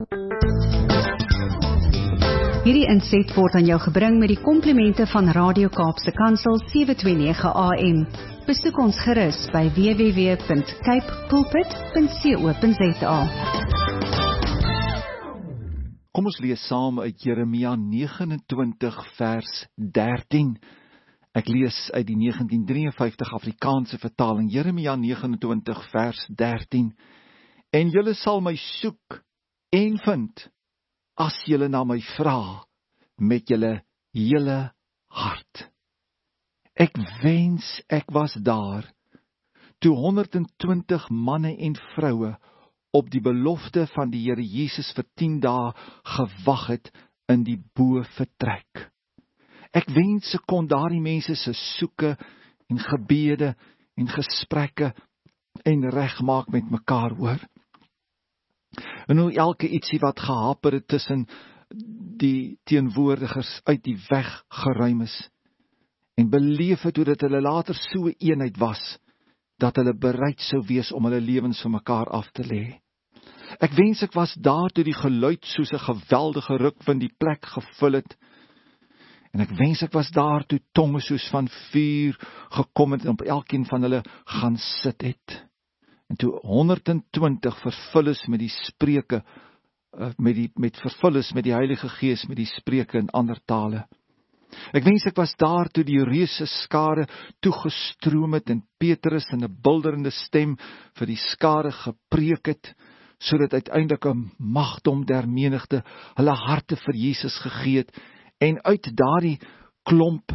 Hierdie inset word aan jou gebring met die komplimente van Radio Kaapse Kansel 729 AM. Besoek ons gerus by www.capepulpit.co.za. Kom ons lees saam uit Jeremia 29 vers 13. Ek lees uit die 1953 Afrikaanse vertaling, Jeremia 29 vers 13. En julle sal my soek en vind, as julle na my vra, met julle hele hart. Ek wens ek was daar, toe 120 manne en vroue op die belofte van die Here Jesus vir 10 dae gewag het in die bo-vertrek. Ek wens ek kon daardie mense se soeke en gebede en gesprekke en regmaak met mekaar hoor. En hoe elke ietsie wat gehaper het tussen die teenwoordigers uit die weg geruim is, en beleef het hoe dat hulle later so 'n eenheid was, dat hulle bereid sou wees om hulle lewens vir mekaar af te lê. Ek wens ek was daar toe die geluid soos 'n geweldige rukwind die plek gevul het, en ek wens ek was daar toe tonge soos van vuur gekom het en op elkeen van hulle gaan sit het. En toe 120 vervul is met die spreuke, vervul is met die Heilige Gees, met die spreuke in ander tale. Ek wens ek was daar toe die reuse skare toegestroom het en Petrus in 'n bulderende stem vir die skare gepreek het, sodat uiteindelik 'n magdom der menigte hulle harte vir Jesus gegee het, en uit daardie klomp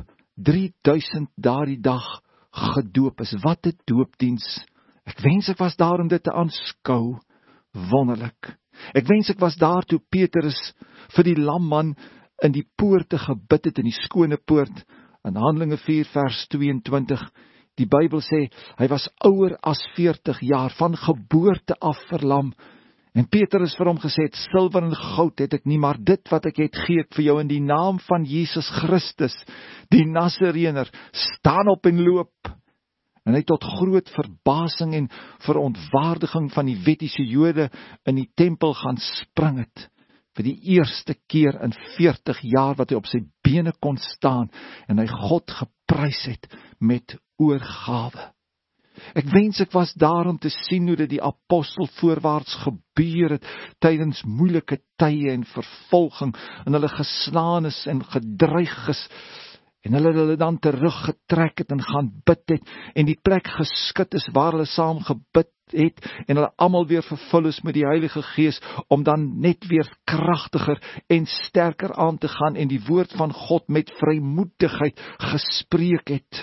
3000 daardie dag gedoop is. Wat 'n doopdiens! Ek wens ek was daar om dit te aanskou. Wonderlik. Ek wens ek was daar toe Petrus vir die lamman in die poorte gebid het, in die skone poort, in Handelinge 4 vers 22. Die Bybel sê, hy was ouer as 40 jaar, van geboorte af verlam. En Petrus vir hom gesê het, silwer en goud het ek nie, maar dit wat ek het, gee ek vir jou in die naam van Jesus Christus, die Nasareëner, staan op en loop. En hy tot groot verbasing en verontwaardiging van die wettiese Jode in die tempel gaan spring het, vir die eerste keer in 40 jaar wat hy op sy bene kon staan, en hy God geprys het met oorgawe. Ek wens ek was daar om te sien hoe dit die apostel voorwaarts gebeur het, tydens moeilike tye en vervolging, en hulle geslaan is en gedreig is, en hulle dan teruggetrek het en gaan bid het, en die plek geskit is waar hulle saam gebid het, en hulle almal weer vervul is met die Heilige Gees, om dan net weer kragtiger en sterker aan te gaan, en die woord van God met vrymoedigheid gespreek het.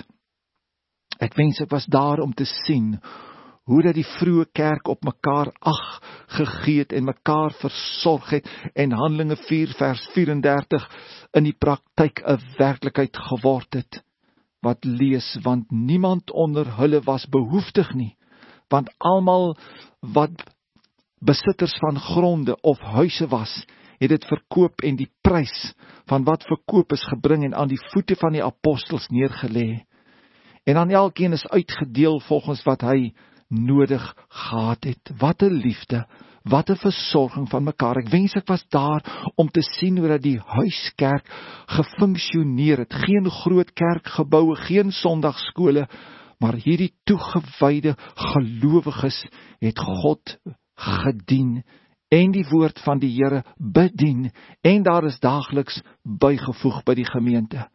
Ek wens ek was daar om te sien, hoe dat die vroeë kerk op mekaar ag gegee het, en mekaar versorg het, en Handelinge 4 vers 34 in die praktyk 'n werklikheid geword het. Wat lees, want niemand onder hulle was behoeftig nie, want almal wat besitters van gronde of huise was, het dit verkoop en die prys van wat verkoop is gebring en aan die voete van die apostels neergelê. En aan elkeen is uitgedeel volgens wat hy nodig gehad het. Wat 'n liefde, wat 'n versorging van mekaar. Ek wens ek was daar om te sien hoe dat die huiskerk gefunksioneer het. Geen groot kerkgeboue, geen sondagskole, maar hierdie toegewyde gelowiges het God gedien en die woord van die Here bedien, en daar is daagliks bygevoeg by die gemeente.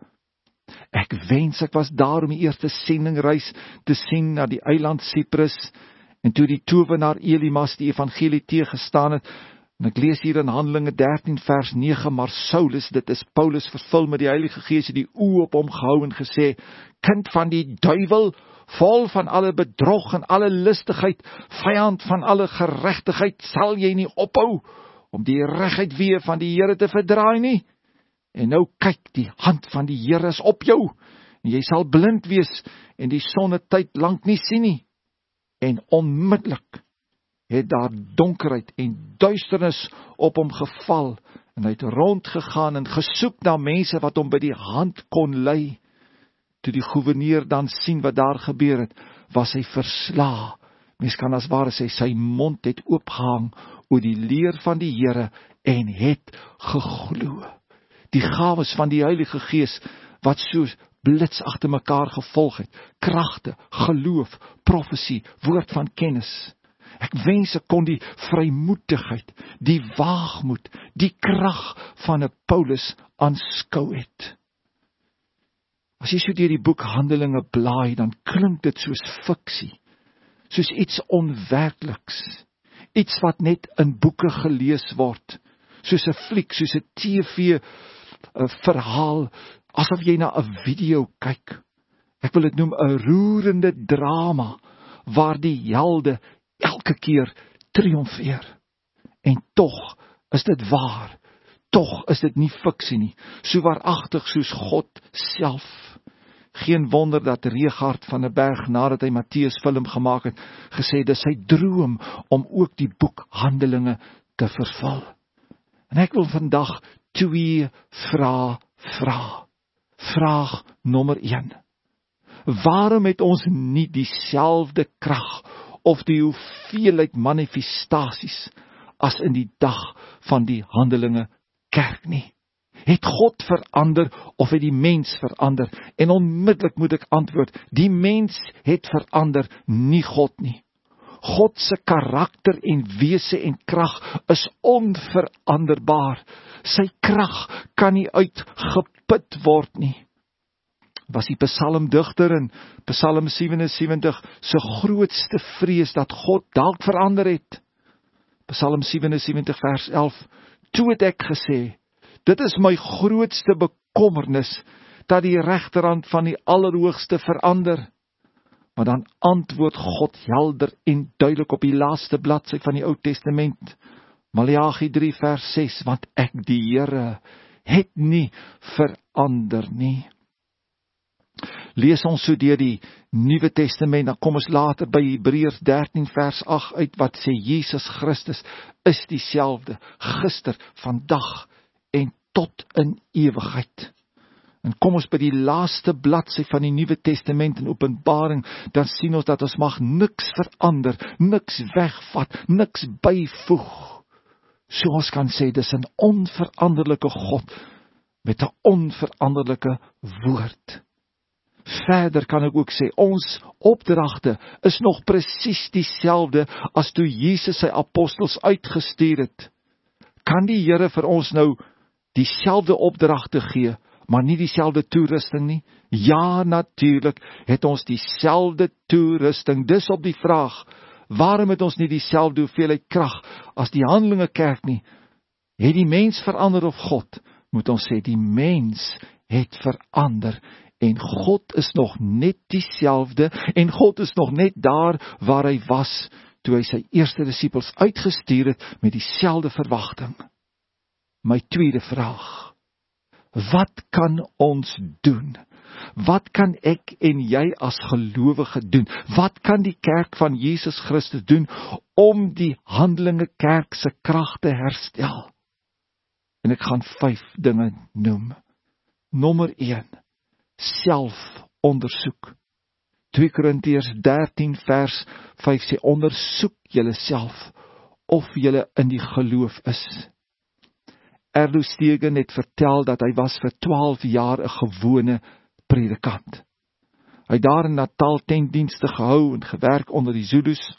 Ek wens ek was daar om die eerste sendingreis te sien na die eiland Cyprus, en toe die towenaar Elimas die evangelie teëgestaan het, en ek lees hier in Handelinge 13 vers 9, maar Saulus, dit is Paulus vervul met die Heilige Gees, het die oë op hom gehou en gesê, kind van die duiwel, vol van alle bedrog en alle listigheid, vyand van alle geregtigheid, sal jy nie ophou om die regheid weer van die Here te verdraai nie? En nou kyk, die hand van die Here is op jou, en jy sal blind wees, en die sonnetyd lank nie sien nie. En onmiddellik het daar donkerheid en duisternis op hom geval, en hy het rondgegaan en gesoek na mense wat hom by die hand kon lei. Toe die gouverneur dan sien wat daar gebeur het, was hy versla Mens kan as ware sê, sy mond het oopgehang oor die leer van die Here en het geglo. Die gawes van die Heilige Gees, wat so blits agter mekaar gevolg het, kragte, geloof, profesie, woord van kennis. Ek wens ek kon die vrymoedigheid, die waagmoed, die krag van 'n Paulus aanskou het. As jy so deur die boek Handelinge blaai, dan klink dit soos fiksie, soos iets onwerkliks, iets wat net in boeke gelees word, soos 'n fliek, soos 'n TV verhaal, asof jy na 'n video kyk. Ek wil dit noem 'n roerende drama, waar die helde elke keer triomfeer. En tog is dit waar, tog is dit nie fiksie nie, so waaragtig soos God self. Geen wonder dat Regard van 'n Berg, nadat hy Matteus film gemaak het, gesê dis sy droom om ook die boek Handelinge te vervul. En ek wil vandag 2 vrae vra. Vraag nommer 1. Waarom het ons nie dieselfde krag of die hoeveelheid manifestasies as in die dag van die Handelinge kerk nie? Het God verander of het die mens verander? En onmiddellik moet ek antwoord, die mens het verander, nie God nie. God se karakter en wese en krag is onveranderbaar. Sy krag kan nie uitgeput word nie. Was die psalmdigter in Psalm 77 se grootste vrees dat God dalk verander het? Psalm 77 vers 11, toe het ek gesê, dit is my grootste bekommernis, dat die regterhand van die Allerhoogste verander. Maar dan antwoord God helder en duidelik op die laaste bladsy van die Ou Testament, Maleagi 3 vers 6, want ek die Here het nie verander nie. Lees ons so deur die Nuwe Testament, dan kom ons later by Hebreërs 13 vers 8 uit, wat sê Jesus Christus is dieselfde, gister, vandag en tot in ewigheid. En kom ons by die laaste bladsy van die Nuwe Testament in Openbaring, dan sien ons dat ons mag niks verander, niks wegvat, niks byvoeg. So ons kan sê, dis 'n onveranderlike God, met 'n onveranderlike woord. Verder kan ek ook sê, ons opdragte is nog presies dieselfde as toe Jesus sy apostels uitgestuur het. Kan die Here vir ons nou dieselfde opdragte gee, maar nie dieselfde toerusting nie? Ja, natuurlik het ons dieselfde toerusting. Dis op die vraag, waarom het ons nie dieselfde hoeveelheid krag as die Handelinge kerk nie? Het die mens verander of God? Moet ons sê, die mens het verander. En God is nog net dieselfde, en God is nog net daar waar hy was, toe hy sy eerste disippels uitgestuur het, met dieselfde verwagting. My tweede vraag, wat kan ons doen? Wat kan ek en jy as gelowige doen? Wat kan die kerk van Jesus Christus doen, om die Handelinge kerk se krag te herstel? En ek gaan 5 dinge noem. Nommer 1, selfondersoek. 2 Korintiërs 13 vers 5 sê, ondersoek julle self, of julle in die geloof is. Erlo Stegen het vertel dat hy was vir 12 jaar 'n gewone predikant. Hy het daar in Natal tentdienste gehou en gewerk onder die Zulus.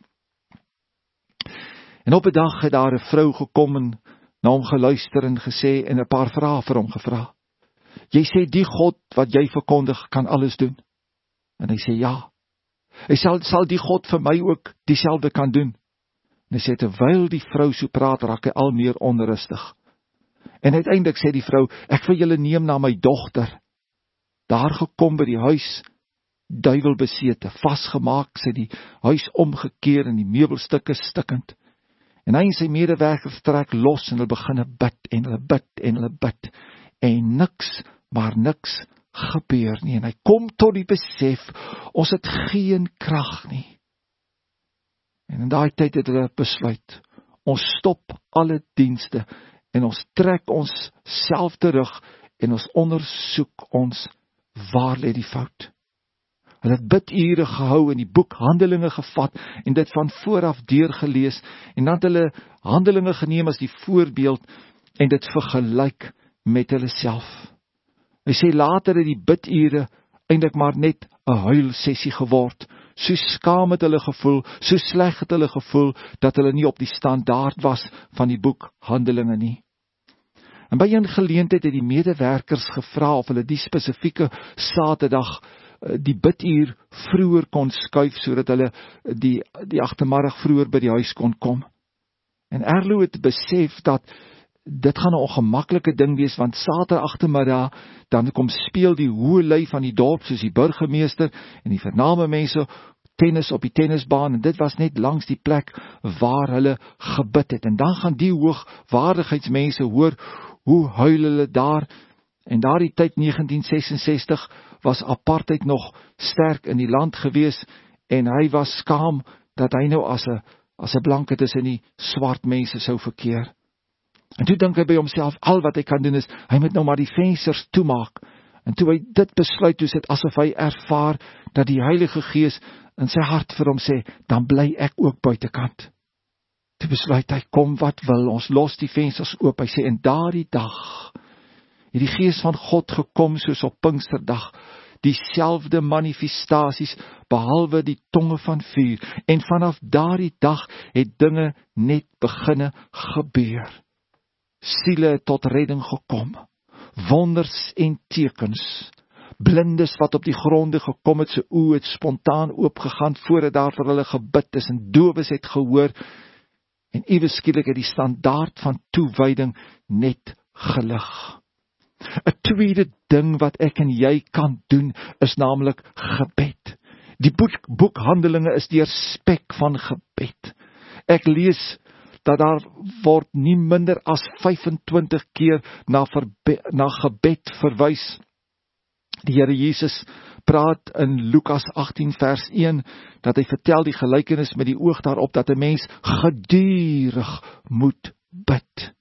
En op 'n dag het daar 'n vrou gekom en na hom geluister en gesê, en 'n paar vrae vir hom gevra. Jy sê die God wat jy verkondig kan alles doen. En hy sê ja. Hy sal die God vir my ook dieselfde kan doen. En hy sê, terwyl die vrou so praat, raak hy al meer onrustig. En uiteindelik sê die vrou, ek wil julle neem na my dogter. Daar gekom by die huis, duiwelbesete, vasgemaak, sy die huis omgekeer en die meubelstukke stikkend. En hy en sy medewerkers trek los en hulle begin bid en hulle bid en hulle bid. En niks, maar niks gebeur nie. En hy kom tot die besef, ons het geen krag nie. En in daai tyd het hulle besluit, ons stop alle dienste en ons trek ons self terug en ons ondersoek ons, waar lê die fout? Hulle het bidure gehou en die boek Handelinge gevat en dit van vooraf deurgelees en dan het hulle Handelinge geneem as die voorbeeld en dit vergelyk met hulle self. Hy sê later het die bidure eintlik maar net 'n huilsessie geword. So skaam het hulle gevoel, so sleg het hulle gevoel, dat hulle nie op die standaard was van die boek Handelinge nie. En by 'n geleentheid het die medewerkers gevra of hulle die spesifieke Saterdag die biduur vroeër kon skuif, sodat hulle die agtermiddag vroeër by die huis kon kom. En Erlo het besef dat dit gaan 'n ongemaklike ding wees, want Saterdag agtermiddag, dan kom speel die hoë lui van die dorp, soos die burgemeester en die vername mense, tennis op die tennisbaan, en dit was net langs die plek waar hulle gebid het. En dan gaan die hoogwaardigheidsmense hoor, hoe huil hulle daar, en daardie tyd 1966 was apartheid nog sterk in die land gewees, en hy was skaam dat hy nou as 'n blanke tussen die swart mense sou verkeer. En toe dink hy by homself, al wat hy kan doen is, hy moet nou maar die vensters toemaak. En toe hy dit besluit, toe is dit asof hy ervaar dat die Heilige Gees in sy hart vir hom sê, dan bly ek ook buitekant. Toe besluit hy, kom wat wil, ons los die vensters oop. Hy sê, en daardie dag het die Gees van God gekom soos op Pinksterdag, dieselfde manifestasies, behalwe die tonge van vuur, en vanaf daardie dag het dinge net beginne gebeur. Siele het tot redding gekom, wonders en tekens, blindes wat op die gronde gekom het, sy oë het spontaan oopgegaan, voordat daar vir hulle gebid is, en dowes het gehoor, en iewes skielik het die standaard van toewyding net gelig. 'n tweede ding wat ek en jy kan doen, is naamlik gebed. Die boek Handelinge is die spek van gebed. Ek lees dat daar word nie minder as 25 keer na gebed verwys. Die Here Jesus praat in Lukas 18 vers 1, dat hy vertel die gelykenis met die oog daarop, dat 'n mens gedurig moet bid.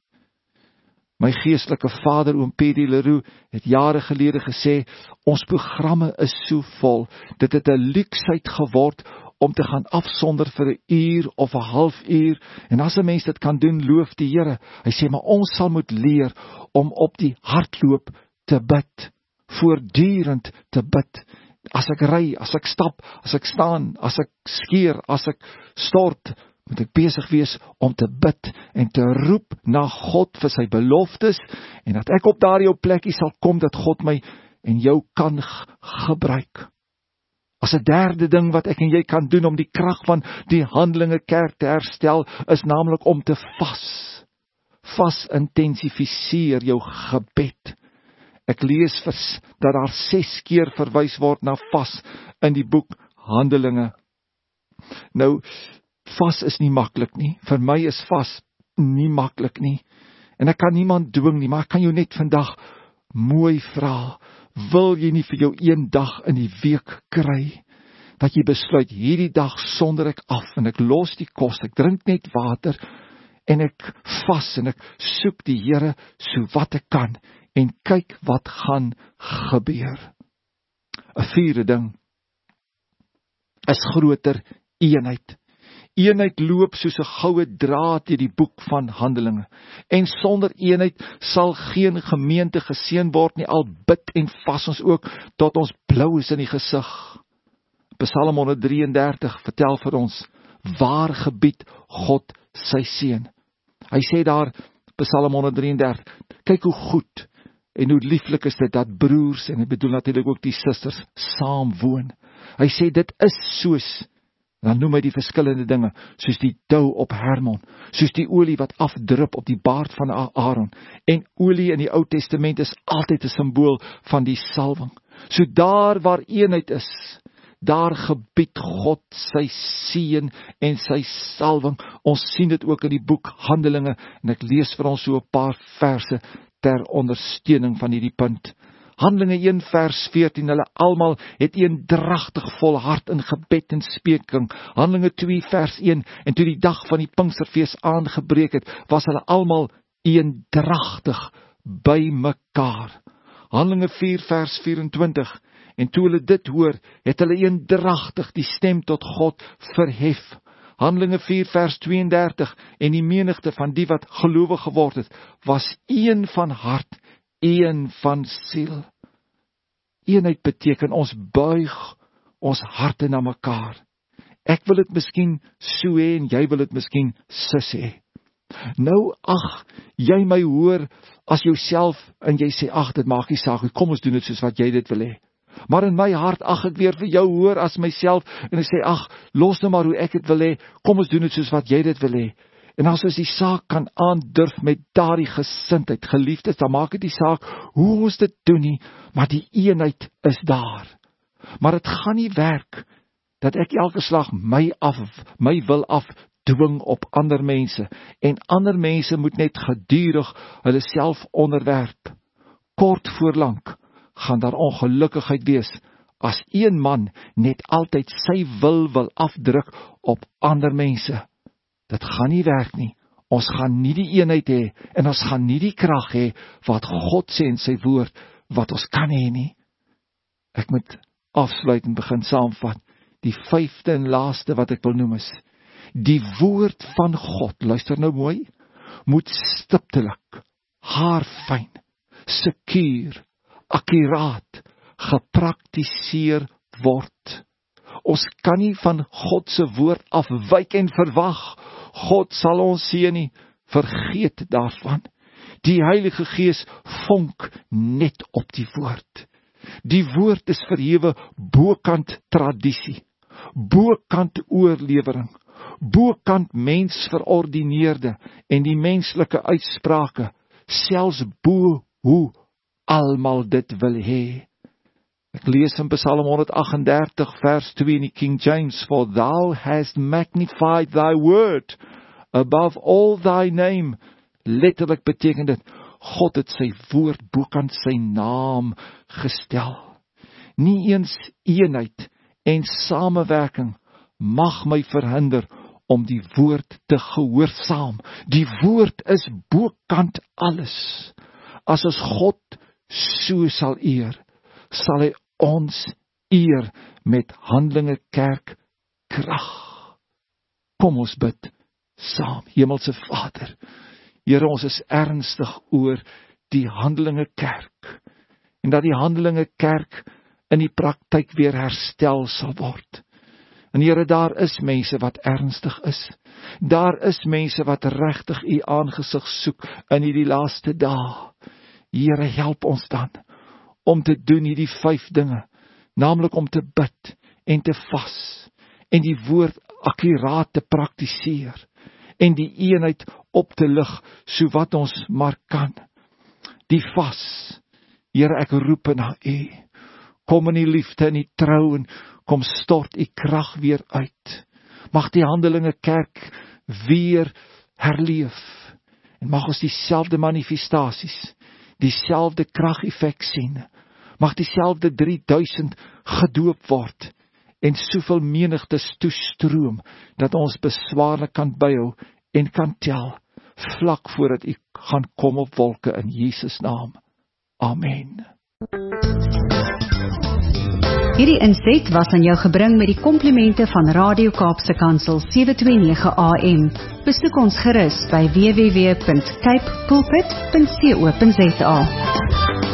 My geestelike vader, oom Pedi Leroux, het jare gelede gesê, ons programme is so vol, dit het 'n luksheid geword, om te gaan afsonder vir 'n uur of 'n halfuur, en as 'n mens dit kan doen, loof die Here. Hy sê, maar ons sal moet leer om op die hardloop te bid, voortdurend te bid. As ek ry, as ek stap, as ek staan, as ek skeer, as ek stort, moet ek besig wees om te bid en te roep na God vir sy beloftes, en dat ek op daardie plekkie sal kom, dat God my en jou kan gebruik. As 'n derde ding wat ek en jy kan doen om die krag van die Handelinge kerk te herstel, is naamlik om te vas. Vas intensifiseer jou gebed. Ek lees dat daar 6 keer verwys word na vas in die boek Handelinge. Nou, vas is nie maklik nie. Vir my is vas nie maklik nie. En ek kan niemand dwing nie, maar ek kan jou net vandag mooi vra, wil jy nie vir jou een dag in die week kry, dat jy besluit, hierdie dag sonder ek af, en ek los die kos, ek drink net water, en ek vas, en ek soek die Here so wat ek kan, en kyk wat gaan gebeur. 'n vierde ding is groter eenheid. Eenheid loop soos 'n goue draad deur die boek van Handelinge. En sonder eenheid sal geen gemeente geseën word nie, al bid en vas ons ook tot ons blou is in die gesig. Psalm 133 vertel vir ons, waar gebied God sy seën. Hy sê daar, Psalm 133, kyk hoe goed en hoe lieflik is dit dat broers, en hy bedoel natuurlik ook die susters, saam woon. Hy sê dit is soos, dan noem hy die verskillende dinge, soos die dou op Hermon, soos die olie wat afdrup op die baard van Aaron, en olie in die Ou Testament is altyd 'n simbool van die salwing. So daar waar eenheid is, daar gebied God sy seën en sy salwing. Ons sien dit ook in die boek Handelinge, en ek lees vir ons so 'n paar verse ter ondersteuning van hierdie punt. Handelinge 1 vers 14, hulle almal het eendragtig volhard in gebed en speking. Handelinge 2 vers 1, en toe die dag van die Pinksterfees aangebreek het, was hulle almal eendragtig by mekaar. Handelinge 4 vers 24, En toe hulle dit hoor, het hulle eendragtig die stem tot God verhef. Handelinge 4 vers 32, en die menigte van die wat gelowig geword het, was een van hart, een van siel. Eenheid beteken ons buig ons harte na mekaar. Ek wil dit miskien so hê en jy wil dit miskien sus hê. Nou, ag, jy my hoor as jouself en jy sê, ag, dit maak nie saak, kom ons doen dit soos wat jy dit wil hê. Maar in my hart, ag, ek weer vir jou hoor as myself en ek sê, ag, los nou maar hoe ek dit wil hê, kom ons doen dit soos wat jy dit wil hê. En as ons die saak kan aandurf met daardie gesindheid, geliefdes, dan maak dit die saak hoe ons dit doen nie, maar die eenheid is daar. Maar dit gaan nie werk dat ek elke slag my wil afdwing op ander mense, en ander mense moet net gedurig hulle self onderwerp. Kort voor lank gaan daar ongelukkigheid wees, as een man net altyd sy wil afdruk op ander mense. Dit gaan nie werk nie. Ons gaan nie die eenheid hê, en ons gaan nie die krag hê, wat God sê in sy woord, wat ons kan hê nie. Ek moet afsluit en begin saamvat. Die 5de en laaste wat ek wil noem is, die woord van God, luister nou mooi, moet stiptelik, haarfyn, sekuur, akkuraat, gepraktiseer word. Ons kan nie van God se woord afwyk en verwag, God sal ons seën nie, vergeet daarvan. Die Heilige Gees vonk net op die woord. Die woord is verhewe bokant tradisie, bokant oorlewering, bokant mensverordineerde en die menslike uitsprake, selfs bo hoe almal dit wil hê. Ek lees in Psalm 138 vers 2 in die King James, for thou hast magnified thy word above all thy name. Letterlik beteken dit, God het sy woord bokant sy naam gestel. Nie eens eenheid en samewerking mag my verhinder om die woord te gehoorsaam. Die woord is bokant alles. As ons God so sal eer, sal hy ons eer met Handelinge Kerk krag. Kom ons bid saam. Hemelse Vader, Here, ons is ernstig oor die Handelinge Kerk, en dat die Handelinge Kerk in die praktyk weer herstel sal word. En Here, daar is mense wat ernstig is. Daar is mense wat regtig U aangesig soek in hierdie laaste dae. Here, help ons dan om te doen hierdie 5 dinge, naamlik om te bid en te vas, en die woord akkuraat te praktiseer, en die eenheid op te lig, so wat ons maar kan. Die vas, Here, ek roep na U, kom in die liefde en die trou, en kom stort U krag weer uit. Mag die Handelinge Kerk weer herleef, en mag ons dieselfde manifestasies, dieselfde krag-effek sien. Mag dieselfde 3000 gedoop word, en soveel menigtes toestroom, dat ons beswaarlik kan byhou en kan tel, vlak voordat U gaan kom op wolke in Jesus naam. Amen. Hierdie inset was aan jou gebring met die komplimente van Radio Kaapse Kansel 729 AM. Besoek ons gerus by www.cape pulpit.co.za.